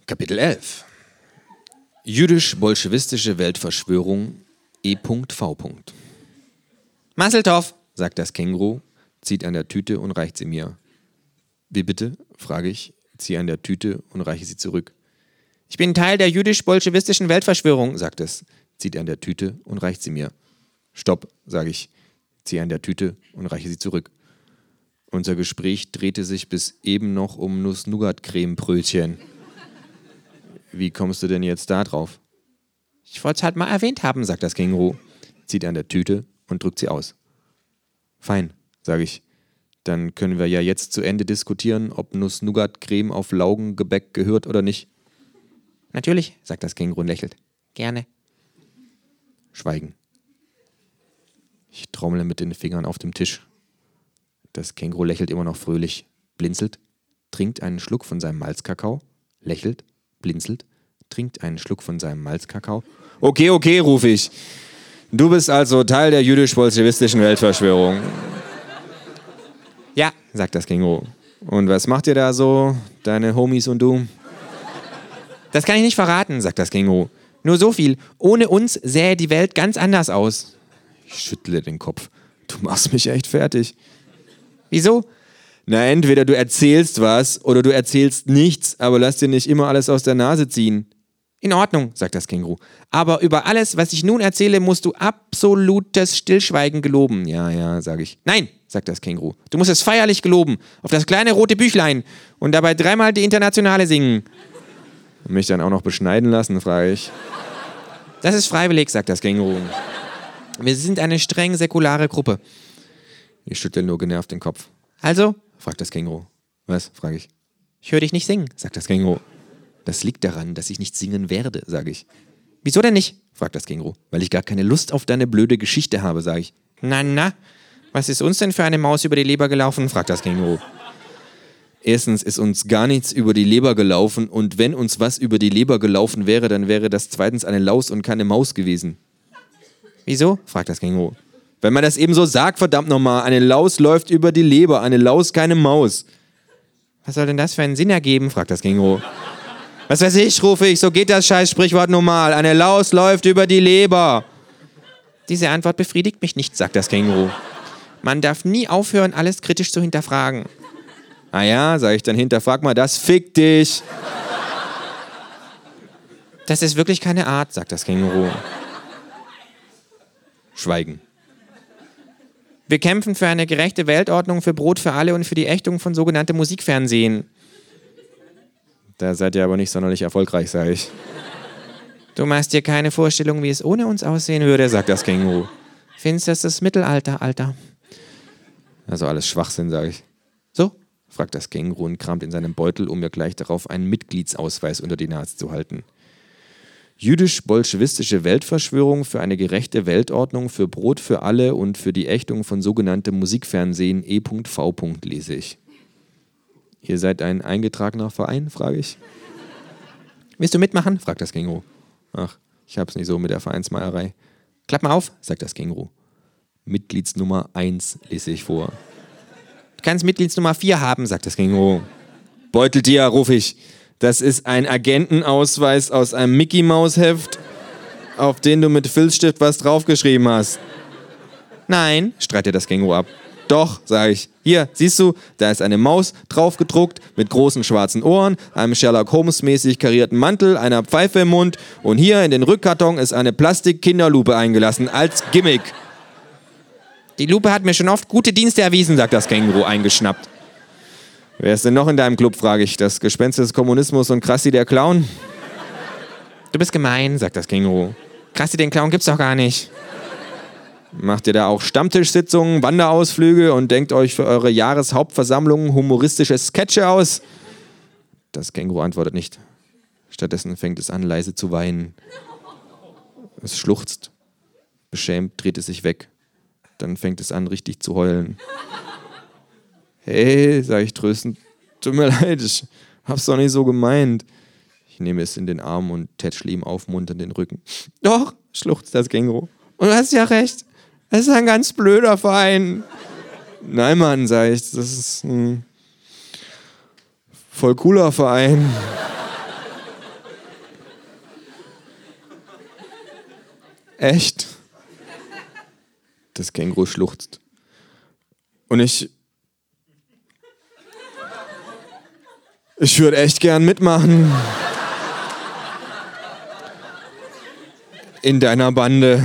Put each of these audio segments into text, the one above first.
Kapitel 11. Jüdisch-bolschewistische Weltverschwörung E.V. Masseltoff, sagt das Känguru, zieht an der Tüte und reicht sie mir. Wie bitte? Frage ich, ziehe an der Tüte und reiche sie zurück. Ich bin Teil der jüdisch-bolschewistischen Weltverschwörung, sagt es, zieht an der Tüte und reicht sie mir. Stopp, sage ich, ziehe an der Tüte und reiche sie zurück. Unser Gespräch drehte sich bis eben noch um Nuss-Nougat-Creme-Brötchen. Wie kommst du denn jetzt da drauf? Ich wollte es halt mal erwähnt haben, sagt das Känguru, zieht an der Tüte und drückt sie aus. Fein, sage ich. Dann können wir ja jetzt zu Ende diskutieren, ob Nuss-Nougat-Creme auf Laugengebäck gehört oder nicht. Natürlich, sagt das Känguru und lächelt. Gerne. Schweigen. Ich trommle mit den Fingern auf dem Tisch. Das Känguru lächelt immer noch fröhlich, blinzelt, trinkt einen Schluck von seinem Malzkakao, lächelt, blinzelt, trinkt einen Schluck von seinem Malzkakao. Okay, rufe ich. Du bist also Teil der jüdisch-bolschewistischen Weltverschwörung. Ja, sagt das Känguru. Und was macht ihr da so, deine Homies und du? Das kann ich nicht verraten, sagt das Känguru. Nur so viel, ohne uns sähe die Welt ganz anders aus. Ich schüttle den Kopf. Du machst mich echt fertig. Wieso? Na, entweder du erzählst was oder du erzählst nichts, aber lass dir nicht immer alles aus der Nase ziehen. In Ordnung, sagt das Känguru. Aber über alles, was ich nun erzähle, musst du absolutes Stillschweigen geloben. Ja, sage ich. Nein, sagt das Känguru. Du musst es feierlich geloben. Auf das kleine rote Büchlein. Und dabei 3-mal die Internationale singen. Und mich dann auch noch beschneiden lassen, frage ich. Das ist freiwillig, sagt das Känguru. Wir sind eine streng säkulare Gruppe. Ich schüttle nur genervt den Kopf. Also? Fragt das Känguru. Was? Frage ich. Ich höre dich nicht singen, sagt das Känguru. Das liegt daran, dass ich nicht singen werde, sage ich. Wieso denn nicht? Fragt das Känguru. Weil ich gar keine Lust auf deine blöde Geschichte habe, sage ich. Na, was ist uns denn für eine Maus über die Leber gelaufen? Fragt das Känguru. Erstens ist uns gar nichts über die Leber gelaufen und wenn uns was über die Leber gelaufen wäre, dann wäre das zweitens eine Laus und keine Maus gewesen. Wieso? Fragt das Känguru. Wenn man das eben so sagt, verdammt nochmal, eine Laus läuft über die Leber, eine Laus keine Maus. Was soll denn das für einen Sinn ergeben? Fragt das Känguru. Was weiß ich, rufe ich, so geht das scheiß Sprichwort normal. Eine Laus läuft über die Leber. Diese Antwort befriedigt mich nicht, sagt das Känguru. Man darf nie aufhören, alles kritisch zu hinterfragen. Ah ja, sage ich dann, hinterfrag mal das, fick dich. Das ist wirklich keine Art, sagt das Känguru. Schweigen. Wir kämpfen für eine gerechte Weltordnung, für Brot für alle und für die Ächtung von sogenanntem Musikfernsehen. Da seid ihr aber nicht sonderlich erfolgreich, sage ich. Du machst dir keine Vorstellung, wie es ohne uns aussehen würde, sagt das Känguru. Findest du das Mittelalter, Alter? Also alles Schwachsinn, sage ich. So? Fragt das Känguru und kramt in seinem Beutel, um mir gleich darauf einen Mitgliedsausweis unter die Nase zu halten. Jüdisch-bolschewistische Weltverschwörung für eine gerechte Weltordnung, für Brot für alle und für die Ächtung von sogenanntem Musikfernsehen E.V. lese ich. Ihr seid ein eingetragener Verein, frage ich. Willst du mitmachen? Fragt das Känguru. Ach, ich hab's nicht so mit der Vereinsmeierei. Klapp mal auf, sagt das Känguru. Mitgliedsnummer 1 lese ich vor. Du kannst Mitgliedsnummer 4 haben, sagt das Känguru. Beuteltier, rufe ich. Das ist ein Agentenausweis aus einem Mickey-Maus-Heft, auf den du mit Filzstift was draufgeschrieben hast. Nein, streitet das Känguru ab. Doch, sage ich. Hier, siehst du, da ist eine Maus draufgedruckt mit großen schwarzen Ohren, einem Sherlock-Holmes-mäßig karierten Mantel, einer Pfeife im Mund und hier in den Rückkarton ist eine Plastik-Kinderlupe eingelassen als Gimmick. Die Lupe hat mir schon oft gute Dienste erwiesen, sagt das Känguru eingeschnappt. Wer ist denn noch in deinem Club, frage ich. Das Gespenst des Kommunismus und Krassi der Clown? Du bist gemein, sagt das Känguru. Krassi den Clown gibt's doch gar nicht. Macht ihr da auch Stammtischsitzungen, Wanderausflüge und denkt euch für eure Jahreshauptversammlungen humoristische Sketche aus? Das Känguru antwortet nicht. Stattdessen fängt es an, leise zu weinen. Es schluchzt. Beschämt dreht es sich weg. Dann fängt es an, richtig zu heulen. Hey, sage ich tröstend, tut mir leid, ich hab's doch nicht so gemeint. Ich nehme es in den Arm und tätschle ihm aufmunternd den Rücken. Doch, schluchzt das Känguru. Und du hast ja recht, es ist ein ganz blöder Verein. Nein, Mann, sage ich, das ist ein voll cooler Verein. Echt? Das Känguru schluchzt. Und ich würde echt gern mitmachen. In deiner Bande.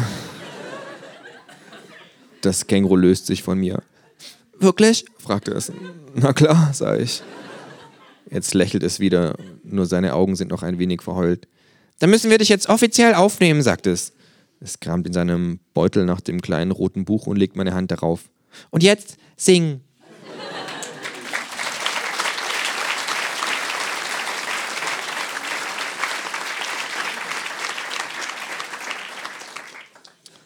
Das Känguru löst sich von mir. Wirklich? Fragte es. Na klar, sag ich. Jetzt lächelt es wieder, nur seine Augen sind noch ein wenig verheult. Dann müssen wir dich jetzt offiziell aufnehmen, sagt es. Es kramt in seinem Beutel nach dem kleinen roten Buch und legt meine Hand darauf. Und jetzt sing.